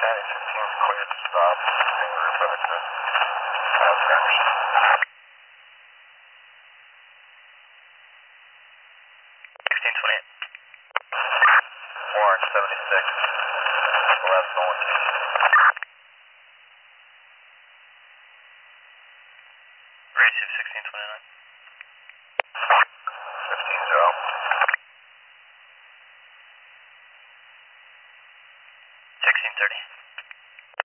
15 is cleared to stop. Being referred to Anderson. 1628. Orange 76. Left going to. Race 1629.